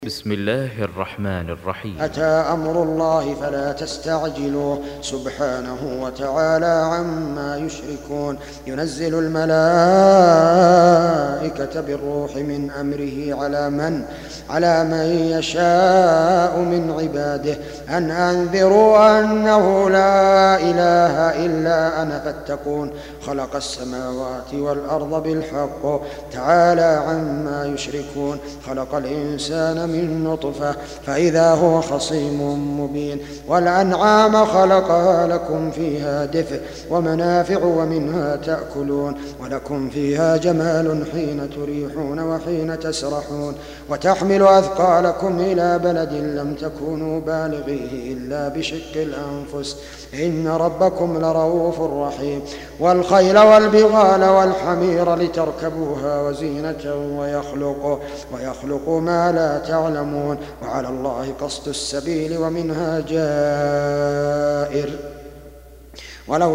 بسم الله الرحمن الرحيم. أتى أمر الله فلا تستعجلوه سبحانه وتعالى عما يشركون. ينزل الملائكة بالروح من أمره على من يشاء من عباده أن أنذروا أنه لا إله إلا أنا فاتقون. خلق السماوات والأرض بالحق تعالى عما يشركون. خلق الإنسان من نطفة فإذا هو خصيم مبين. والأنعام خلقها لكم فيها دفء ومنافع ومنها تأكلون ولكم فيها جمال حين تريحون وحين تسرحون. وتحمل أثقالكم إلى بلد لم تكونوا بالغيه إلا بشق الأنفس إن ربكم لرؤوف رحيم. والخيل والبغال والحمير لتركبوها وزينة ويخلق ما لا تعلمون. وعلى الله قصد السبيل ومنها جائر ولو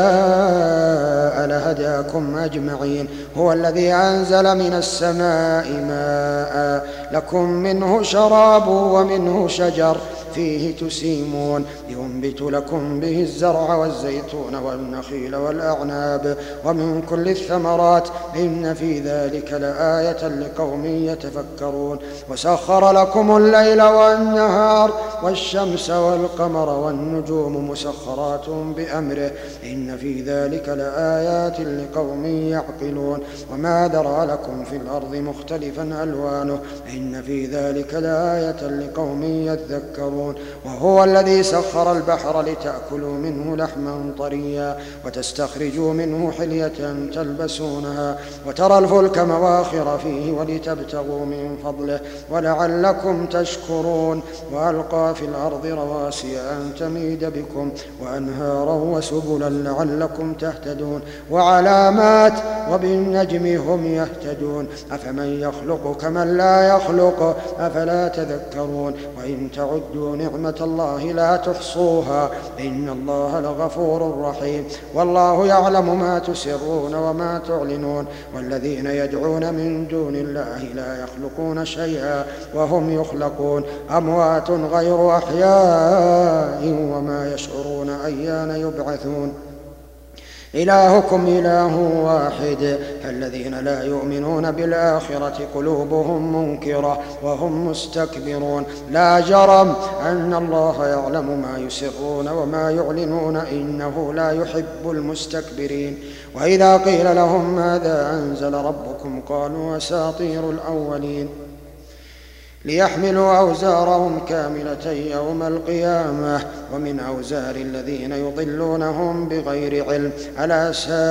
شاء لهداكم أجمعين. هو الذي أنزل من السماء ماء لكم منه شراب ومنه شجر فيه تسيمون ينبت لكم به الزرع والزيتون والنخيل والأعناب ومن كل الثمرات إن في ذلك لآية لقوم يتفكرون. وسخر لكم الليل والنهار والشمس والقمر والنجوم مسخرات بأمره إن في ذلك لآيات لقوم يعقلون. وما ذرى لكم في الأرض مختلفا ألوانه إن في ذلك لآية لقوم يذكرون. وهو الذي سخر البحر لتأكلوا منه لحما طريا وتستخرجوا منه حلية تلبسونها وترى الفلك مواخر فيه ولتبتغوا من فضله ولعلكم تشكرون. وألقى في الأرض رواسي أن تميد بكم وأنهارا وسبلا لعلكم تهتدون وعلامات وبالنجم هم يهتدون. أفمن يخلق كمن لا يخلق أفلا تذكرون. وإن تعدوا نعمة الله لا تحصوها إن الله لغفور رحيم. والله يعلم ما تسرون وما تعلنون. والذين يدعون من دون الله لا يخلقون شيئا وهم يخلقون أموات غير أحياء وما يشعرون أيان يبعثون. إلهكم إله واحد. فالذين لا يؤمنون بالآخرة قلوبهم منكرة وهم مستكبرون. لا جرم أن الله يعلم ما يسرون وما يعلنون إنه لا يحب المستكبرين. وإذا قيل لهم ماذا أنزل ربكم قالوا أساطير الأولين ليحملوا أوزارهم كاملة يوم القيامة ومن أوزار الذين يضلونهم بغير علم ألا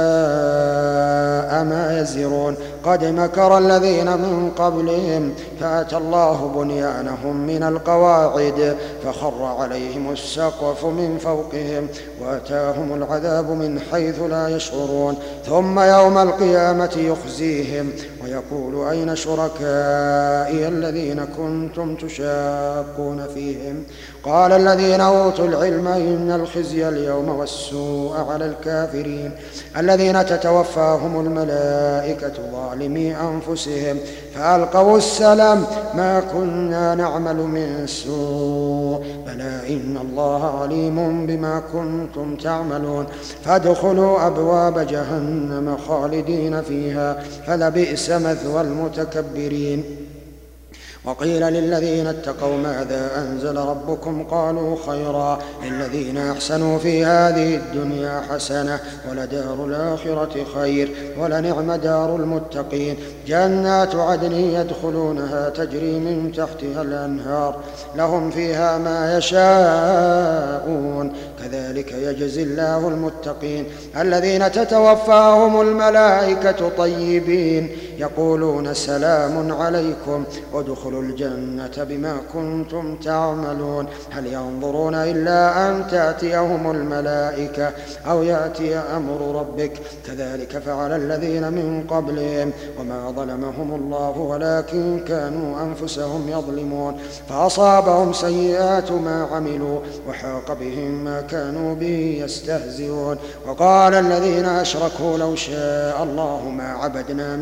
ساء ما يزرون. قد مكر الذين من قبلهم فأتى الله بنيانهم من القواعد فخر عليهم السقف من فوقهم وأتاهم العذاب من حيث لا يشعرون. ثم يوم القيامة يخزيهم ويقول أين شركائي الذين كنتم تشاقون فيهم قال الذين أوتوا العلم إن الخزي اليوم والسوء على الكافرين الذين تتوفاهم الملائكة ظالمي أنفسهم فألقوا السلام ما كنا نعمل من سوء بلى إن الله عليم بما كنتم تعملون. فادخلوا أبواب جهنم خالدين فيها فلبئس مثوى المتكبرين. وقيل للذين اتقوا ماذا أنزل ربكم قالوا خيرا للذين أحسنوا في هذه الدنيا حسنة ولدار الآخرة خير ولنعم دار المتقين. جنات عدن يدخلونها تجري من تحتها الأنهار لهم فيها ما يشاءون كذلك يجزي الله المتقين. الذين تتوفاهم الملائكة طيبين يقولون سلام عليكم ادخلوا الجنة بما كنتم تعملون. هل ينظرون إلا أن تأتيهم الملائكة أو يأتي أمر ربك كذلك فعل الذين من قبلهم وما ظلمهم الله ولكن كانوا أنفسهم يظلمون. فأصابهم سيئات ما عملوا وحاق بهم ما كانوا به يستهزئون. وقال الذين أشركوا لو شاء الله ما عبدنا من دونه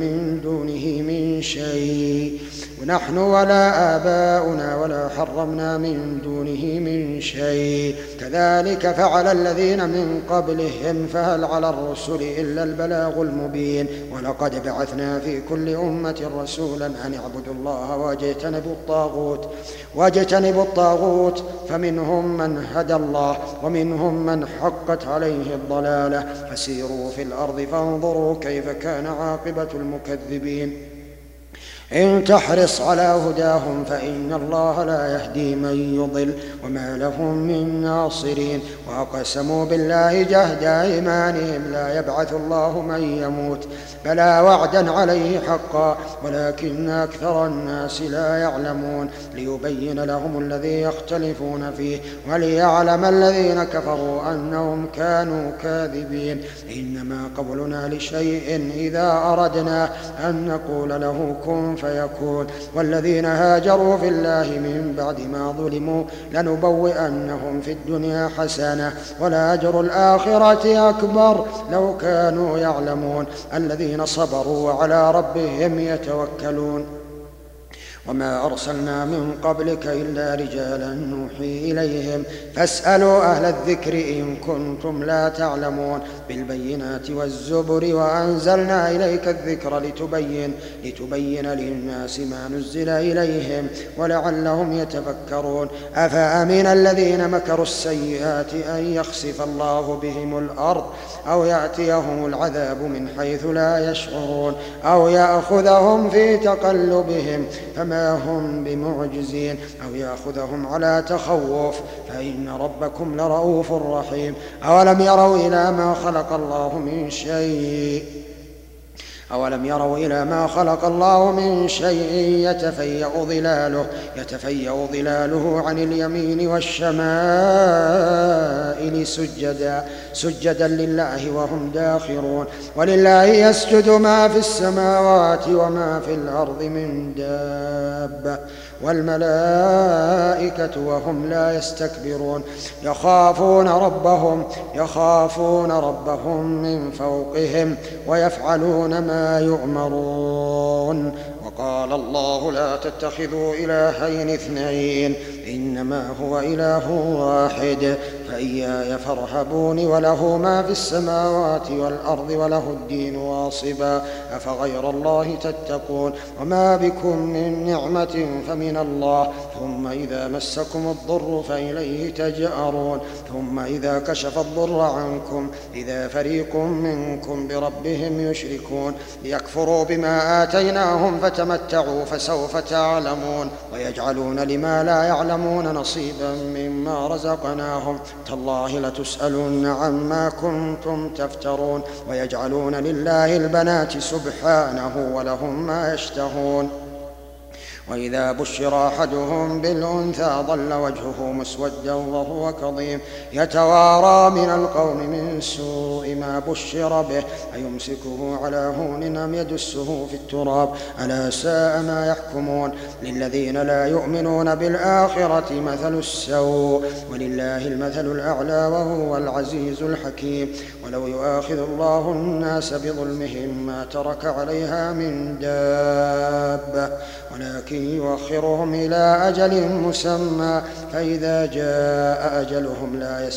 دونه من شيء، ونحن ولا آباؤنا ولا حرمنا من دونه من شيء، كذلك فعل الذين من قبلهم، فهل على الرسل إلا البلاغ المبين. ولقد بعثنا في كل أمة رسولا أن اعبدوا الله واجتنبوا الطاغوت، فمنهم من هدى الله ومنهم من حقت عليه الضلالة، فسيروا في الأرض فانظروا كيف كان عاقبة المكذبين. إن تحرص على هداهم فإن الله لا يهدي من يضل وما لهم من ناصرين. وأقسموا بالله جهد أيمانهم لا يبعث الله من يموت، بلى وعدا عليه حقا ولكن أكثر الناس لا يعلمون، ليبين لهم الذي يختلفون فيه وليعلم الذين كفروا أنهم كانوا كاذبين. إنما قولنا لشيء إذا أردنا أن نقول له كن فيكون. والذين هاجروا في الله من بعد ما ظلموا لنبوئنهم في الدنيا حسنة ولأجر الآخرة أكبر لو كانوا يعلمون. الذين صبروا وعلى ربهم يتوكلون. وما أرسلنا من قبلك إلا رجالا نوحي إليهم فاسألوا أهل الذكر إن كنتم لا تعلمون. بالبينات والزبر وأنزلنا إليك الذكر لتبين للناس ما نزل إليهم ولعلهم يتفكرون. أفأمن الذين مكروا السيئات أن يخسف الله بهم الأرض أو يأتيهم العذاب من حيث لا يشعرون أو يأخذهم في تقلبهم فما هم بمعجزين أو يأخذهم على تخوف فإن ربكم لرؤوف رحيم. أولم يروا إلى ما خلق الله من شيء يتفيأ ظلاله عن اليمين والشمائل سجدا لله وهم داخرون. ولله يسجد ما في السماوات وما في الأرض من دابة والملائكة وهم لا يستكبرون. يخافون ربهم من فوقهم ويفعلون ما يؤمرون. وقال الله لا تتخذوا إلهين اثنين إنما هو إله واحد فإياي فارهبون. وله ما في السماوات والأرض وله الدين واصبا أفغير الله تتقون. وما بكم من نعمة فمن الله ثم إذا مسكم الضر فإليه تجأرون. ثم إذا كشف الضر عنكم إذا فريق منكم بربهم يشركون. ليكفروا بما آتيناهم فتمتعوا فسوف تعلمون. ويجعلون لما لا يعلمون نصيبا مما رزقناهم تالله لتسألن عما كنتم تفترون. ويجعلون لله البنات سبحانه ولهم ما يشتهون. وإذا بشر أحدهم بالأنثى ظل وجهه مسودا وهو كظيم يتوارى من القوم من سوء ما بشر به أيمسكه على هون أم يدسه في التراب ألا ساء ما يحكمون. للذين لا يؤمنون بالآخرة مثل السوء ولله المثل الأعلى وهو العزيز الحكيم. ولو يؤاخذ الله الناس بظلمهم ما ترك عليها من دابة ولكن يؤخرهم إلى أجل مسمى فإذا جاء أجلهم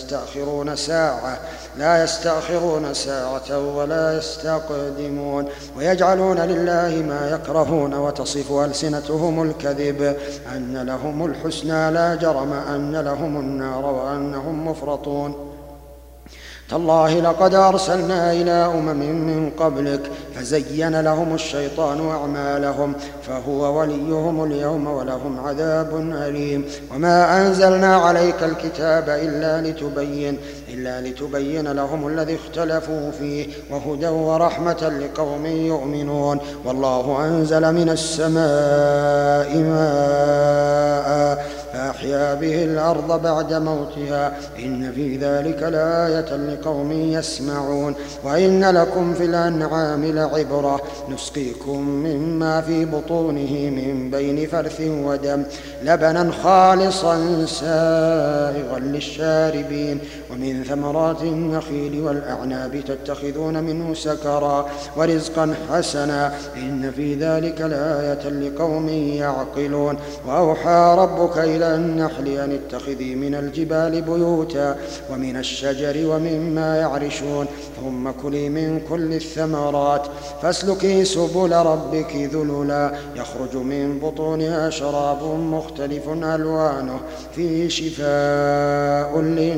لا يستأخرون ساعة ولا يستقدمون. ويجعلون لله ما يكرهون وتصف ألسنتهم الكذب أن لهم الحسنى لا جرم أن لهم النار وأنهم مفرطون. تالله لقد أرسلنا إلى من قبلك فزين لهم الشيطان أعمالهم فهو وليهم اليوم ولهم عذاب أليم. وما أنزلنا عليك الكتاب إلا لتبين لهم الذي اختلفوا فيه وهدى ورحمة لقوم يؤمنون. والله أنزل من السماء ماء فأحيا به الأرض الأرض بعد موتها إن في ذلك لآية لقوم يسمعون وإن لكم في الأنعام لعبرة نسقيكم مما في بطونه من بين فرث ودم لبنا خالصا سائغا للشاربين ومن ثمرات النخيل والأعناب تتخذون منه سكرا ورزقا حسنا إن في ذلك لآية لقوم يعقلون وأوحى ربك إلى النحل أن اتخذي من الجبال بيوتا ومن الشجر ومما يعرشون ثم كلي من كل الثمرات فاسلكي سبل ربك ذللا يخرج من بطونها شراب مختلف ألوانه فيه شفاء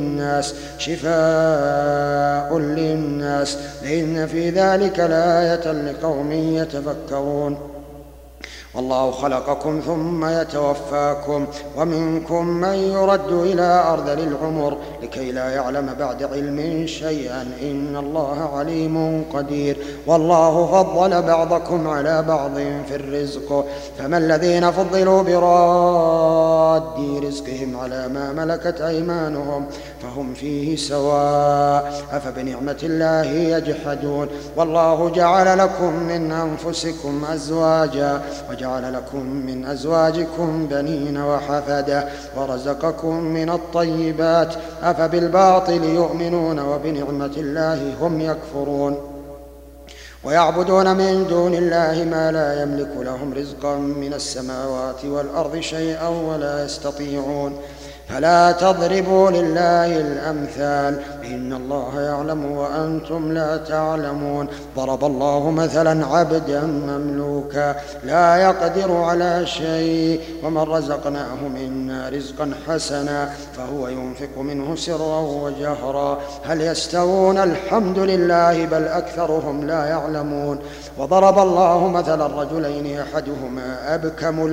للناس إن في ذلك لآية لقوم يتفكرون والله خلقكم ثم يتوفاكم ومنكم من يرد إلى أرذل العمر لكي لا يعلم بعد علم شيئا إن الله عليم قدير والله فضل بعضكم على بعض في الرزق فما الذين فضلوا براد رزقهم على ما ملكت أيمانهم فهم فيه سواء أفبنعمة الله يجحدون والله جعل لكم من أنفسكم أزواجا وجعل لكم من أزواجكم بنين وحفدة ورزقكم من الطيبات أفبالباطل يؤمنون وبنعمة الله هم يكفرون ويعبدون من دون الله ما لا يملك لهم رزقا من السماوات والأرض شيئا ولا يستطيعون فلا تضربوا لله الأمثال إن الله يعلم وأنتم لا تعلمون ضرب الله مثلا عبدا مملوكا لا يقدر على شيء ومن رزقناه منا رزقا حسنا فهو ينفق منه سرا وجهرا هل يستوون الحمد لله بل أكثرهم لا يعلمون وضرب الله مثلا رجلين أحدهما أبكم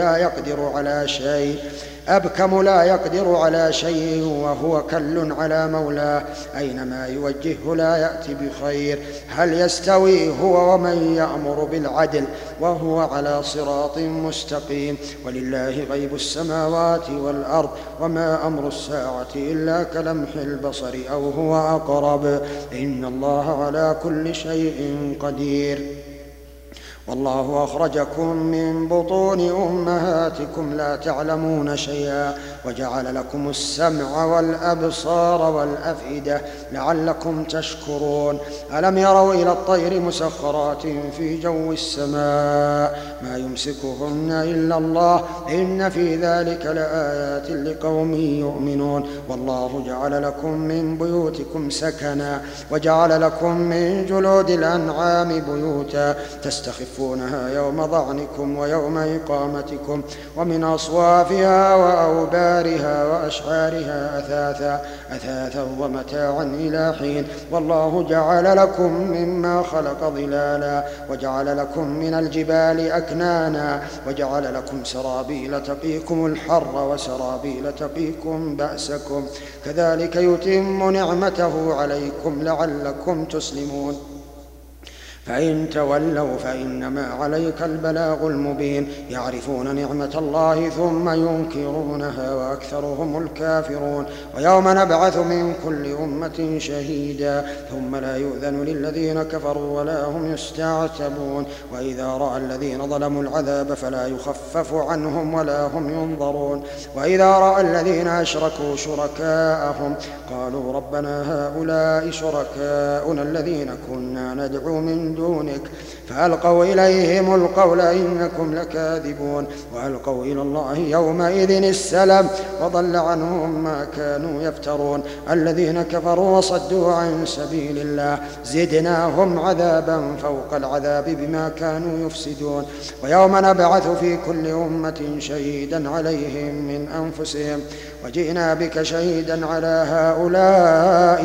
لا يقدر على شيء وهو كل على مولاه أينما يوجهه لا يأتي بخير هل يستوي هو ومن يأمر بالعدل وهو على صراط مستقيم ولله غيب السماوات والأرض وما أمر الساعة إلا كلمح البصر أو هو أقرب إن الله على كل شيء قدير والله أخرجكم من بطون أمهاتكم لا تعلمون شيئا وجعل لكم السمع والأبصار والأفئدة لعلكم تشكرون ألم يروا إلى الطير مسخرات في جو السماء ما يمسكهن إلا الله إن في ذلك لآيات لقوم يؤمنون والله جعل لكم من بيوتكم سكنا وجعل لكم من جلود الأنعام بيوتا تستخفونها يوم ضعنكم ويوم إقامتكم ومن أصوافها وأوبارها وأشعارها أثاثا ومتاعا إلى حين والله جعل لكم مما خلق ظلالا وجعل لكم من الجبال أكنانا وجعل لكم سرابيل تقيكم الحر وسرابيل تقيكم بأسكم كذلك يتم نعمته عليكم لعلكم تسلمون فإن تولوا فإنما عليك البلاغ المبين يعرفون نعمة الله ثم ينكرونها وأكثرهم الكافرون ويوم نبعث من كل أمة شهيدا ثم لا يؤذن للذين كفروا ولا هم يستعتبون وإذا رأى الذين ظلموا العذاب فلا يخفف عنهم ولا هم ينظرون وإذا رأى الذين أشركوا شركاءهم قالوا ربنا هؤلاء شركاؤنا الذين كنا ندعو من دونك فألقوا إليهم القول إنكم لكاذبون وألقوا إلى الله يومئذ السلام وضل عنهم ما كانوا يفترون الذين كفروا وصدوا عن سبيل الله زدناهم عذابا فوق العذاب بما كانوا يفسدون ويوم نبعث في كل أمة شهيدا عليهم من أنفسهم وجئنا بك شهيدا على هؤلاء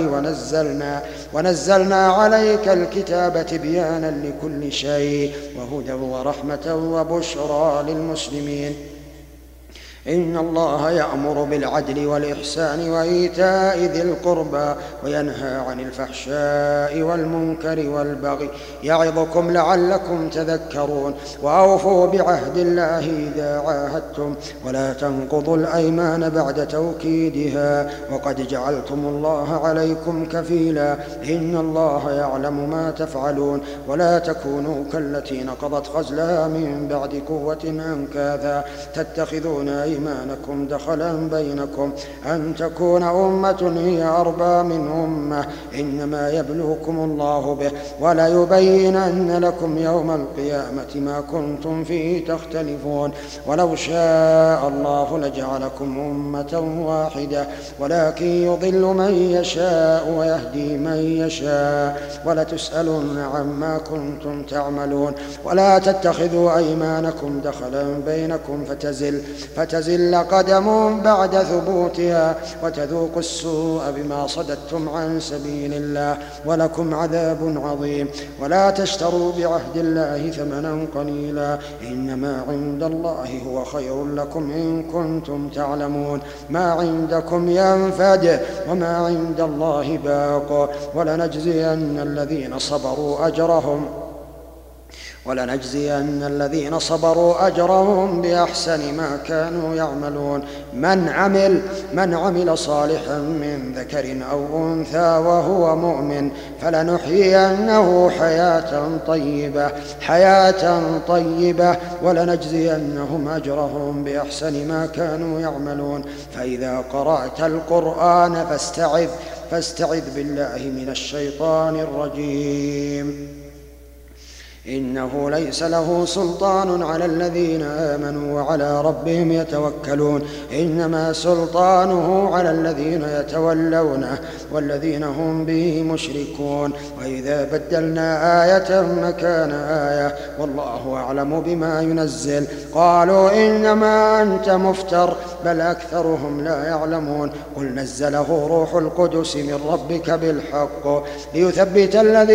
ونزلنا عليك الكتاب تبيانا لكل شيء وهدى ورحمة وبشرى للمسلمين إن الله يأمر بالعدل والإحسان وإيتاء ذي القربى وينهى عن الفحشاء والمنكر والبغي يعظكم لعلكم تذكرون وأوفوا بعهد الله إذا عاهدتم ولا تنقضوا الأيمان بعد توكيدها وقد جعلتم الله عليكم كفيلا إن الله يعلم ما تفعلون ولا تكونوا كالتي نقضت غزلها من بعد قوة أنكاثا تتخذون أيمانكم دخلا بينكم أن تكون أمة هي أربى من أمة إنما يبلوكم الله به وليبينن لكم يوم القيامة ما كنتم فيه تختلفون ولو شاء الله لجعلكم أمة واحدة ولكن يضل من يشاء ويهدي من يشاء ولتسألن عما كنتم تعملون ولا تتخذوا أيمانكم دخلا بينكم فتزل قدم بعد ثبوتها وتذوقوا السوء بما صددتم عن سبيل الله ولكم عذاب عظيم ولا تشتروا بعهد الله ثمنا قليلا إنما عند الله هو خير لكم إن كنتم تعلمون ما عندكم ينفد وما عند الله باق ولنجزين الذين صبروا أجرهم بأحسن ما كانوا يعملون من عمل صالحا من ذكر أو أنثى وهو مؤمن فلنحيينه حياة طيبة ولنجزينهم أجرهم بأحسن ما كانوا يعملون فإذا قرأت القرآن فاستعذ بالله من الشيطان الرجيم إنه ليس له سلطان على الذين آمنوا وعلى ربهم يتوكلون إنما سلطانه على الذين يتولونه والذين هم به مشركون وإذا بدلنا آية مكان آية والله أعلم بما ينزل قالوا إنما أنت مفتر بل أكثرهم لا يعلمون قل نزله روح القدس من ربك بالحق ليثبت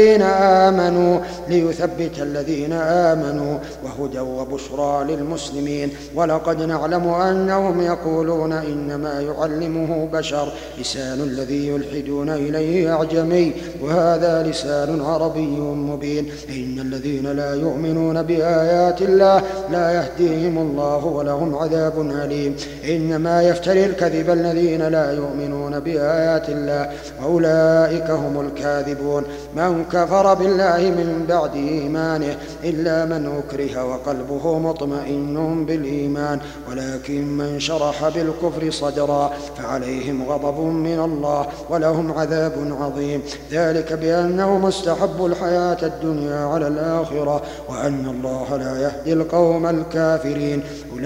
الذين آمنوا وهدى وبشرى للمسلمين ولقد نعلم أنهم يقولون إنما يعلمه بشر لسان الذي يلحدون إليه أعجمي وهذا لسان عربي مبين إن الذين لا يؤمنون بآيات الله لا يهديهم الله ولهم عذاب أليم إنما يفتري الكذب الذين لا يؤمنون بآيات الله وأولئك هم الكاذبون من كفر بالله من بعد إيمانه إلا من أكره وقلبه مطمئن بالإيمان ولكن من شرح بالكفر صدرا فعليهم غضب من الله ولهم عذاب عظيم ذلك بأنهم استحبوا الحياة الدنيا على الآخرة وأن الله لا يهدي القوم الكافرين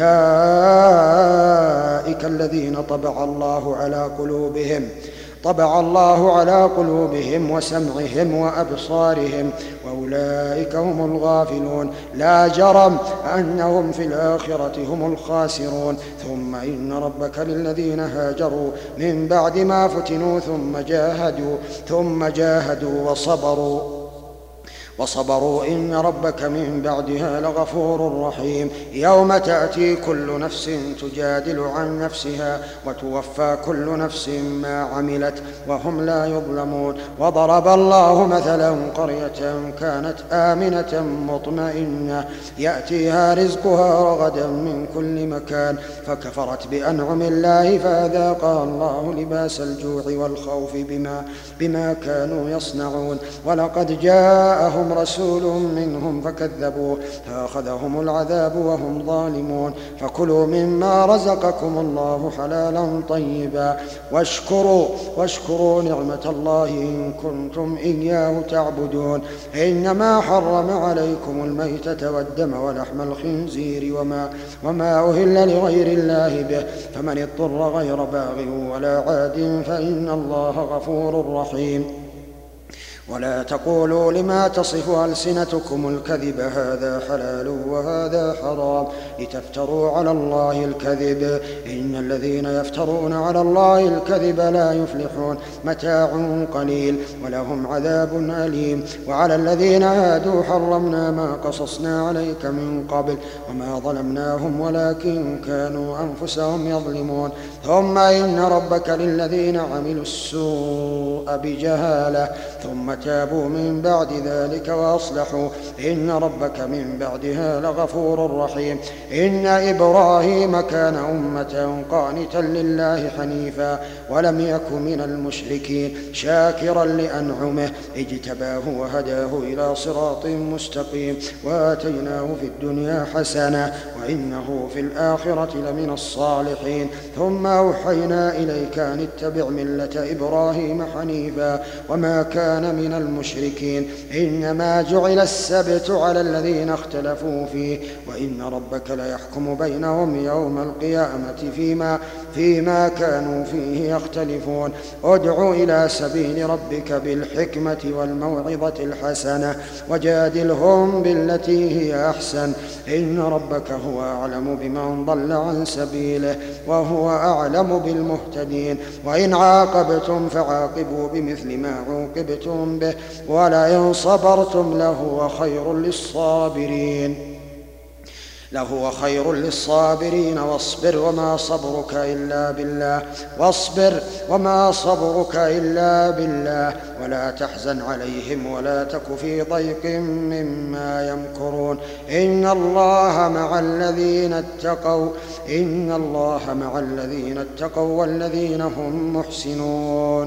أولئك الذين طبع الله على قلوبهم وسمعهم وأبصارهم وأولئك هم الغافلون لا جرم أنهم في الآخرة هم الخاسرون ثم إن ربك للذين هاجروا من بعد ما فتنوا ثم جاهدوا وصبروا إن ربك من بعدها لغفور رحيم يوم تأتي كل نفس تجادل عن نفسها وتوفى كل نفس ما عملت وهم لا يظلمون وضرب الله مثلا قرية كانت آمنة مطمئنة يأتيها رزقها رغدا من كل مكان فكفرت بأنعم الله فأذاقها الله لباس الجوع والخوف بما كانوا يصنعون ولقد جاءهم رسول منهم فكذبوه فأخذهم العذاب وهم ظالمون فكلوا مما رزقكم الله حلالا طيبا واشكروا نعمة الله إن كنتم إياه تعبدون إنما حرم عليكم الميتة والدم ولحم الخنزير وما أهل لغير الله به فمن اضطر غير باغ ولا عاد فإن الله غفور رحيم ولا تقولوا لما تصف ألسنتكم الكذب هذا حلال وهذا حرام لتفتروا على الله الكذب إن الذين يفترون على الله الكذب لا يفلحون متاع قليل ولهم عذاب أليم وعلى الذين هادوا حرمنا ما قصصنا عليك من قبل وما ظلمناهم ولكن كانوا أنفسهم يظلمون ثم إن ربك للذين عملوا السوء بجهالة ثم تابوا من بعد ذلك وأصلحوا إن ربك من بعدها لغفور رحيم إن إبراهيم كان أمة قانتا لله حنيفا ولم يك من المشركين شاكرا لأنعمه اجتباه وهداه إلى صراط مستقيم وآتيناه في الدنيا حسنة وإنه في الآخرة لمن الصالحين ثم أوحينا إليك أن اتبع ملة إبراهيم حنيفا وما كان من المشركين إنما جعل السبت على الذين اختلفوا فيه وإن ربك ليحكم بينهم يوم القيامة فيما كانوا فيه يختلفون ادع إلى سبيل ربك بالحكمة والموعظة الحسنة وجادلهم بالتي هي أحسن إن ربك هو أعلم بمن ضل عن سبيله وهو أعلم بالمهتدين وإن عاقبتم فعاقبوا بمثل ما عوقبتم به ولئن صبرتم لهو خير للصابرين واصبر وما صبرك إلا بالله ولا تحزن عليهم ولا تك في ضيق مما يمكرون إن الله مع الذين اتقوا والذين هم محسنون